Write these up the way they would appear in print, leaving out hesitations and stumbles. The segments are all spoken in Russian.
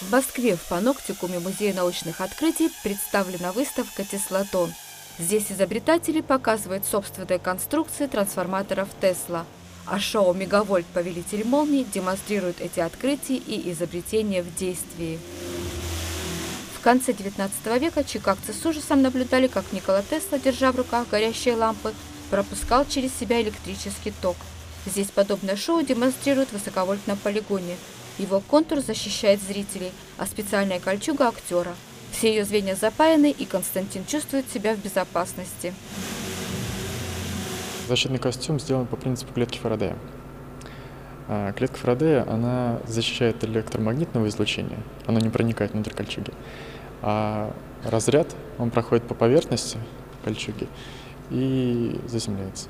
В Москве в Паноптикуме Музея научных открытий представлена выставка «Теслатон». Здесь изобретатели показывают собственные конструкции трансформаторов Тесла, а шоу «Мегавольт. Повелитель молний» демонстрирует эти открытия и изобретения в действии. В конце XIX века чикагцы с ужасом наблюдали, как Никола Тесла, держа в руках горящие лампы, пропускал через себя электрический ток. Здесь подобное шоу демонстрируют в высоковольтном полигоне. Его контур защищает зрителей, а специальная кольчуга – актера. Все ее звенья запаяны, и Константин чувствует себя в безопасности. Защитный костюм сделан по принципу клетки Фарадея. Клетка Фарадея, она защищает от электромагнитного излучения, оно не проникает внутрь кольчуги. А разряд, он проходит по поверхности кольчуги и заземляется.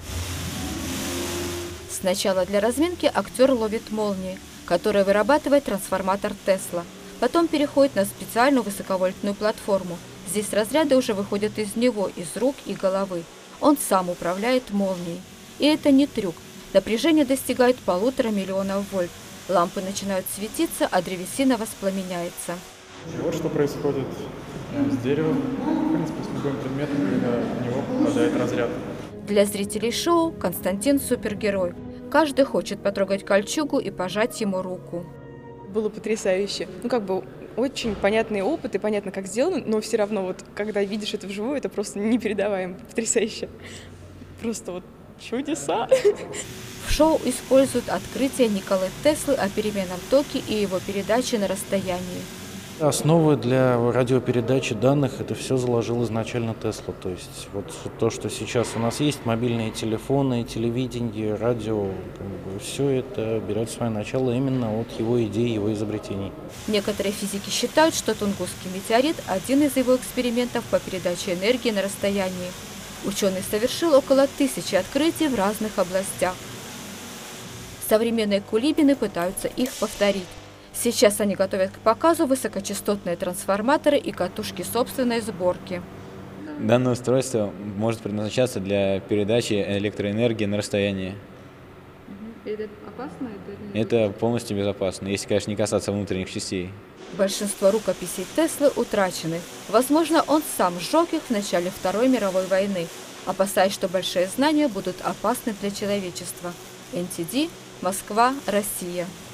Сначала для разминки актер ловит молнии, которые вырабатывает трансформатор Тесла. Потом переходит на специальную высоковольтную платформу. Здесь разряды уже выходят из него, из рук и головы. Он сам управляет молнией. И это не трюк. Напряжение достигает 1,5 миллиона вольт. Лампы начинают светиться, а древесина воспламеняется. Вот что происходит с деревом, в принципе, с любым предметом, когда в него попадает разряд. Для зрителей шоу Константин – супергерой. Каждый хочет потрогать кольчугу и пожать ему руку. Было потрясающе. Очень понятный опыт и понятно, как сделано, но все равно, когда видишь это вживую, это просто непередаваемо, потрясающе. Просто чудеса. В шоу используют открытие Николы Теслы о переменном токе и его передаче на расстоянии. Основы для радиопередачи данных это все заложил изначально Тесла. То есть то, что сейчас у нас есть, мобильные телефоны, телевидение, радио, все это берет свое начало именно от его идей, его изобретений. Некоторые физики считают, что Тунгусский метеорит – один из его экспериментов по передаче энергии на расстоянии. Ученый совершил около 1000 открытий в разных областях. Современные кулибины пытаются их повторить. Сейчас они готовят к показу высокочастотные трансформаторы и катушки собственной сборки. Данное устройство может предназначаться для передачи электроэнергии на расстоянии. Это опасно? Это полностью безопасно, если, конечно, не касаться внутренних частей. Большинство рукописей Теслы утрачены. Возможно, он сам сжег их в начале Второй мировой войны, опасаясь, что большие знания будут опасны для человечества. НТД, Москва, Россия.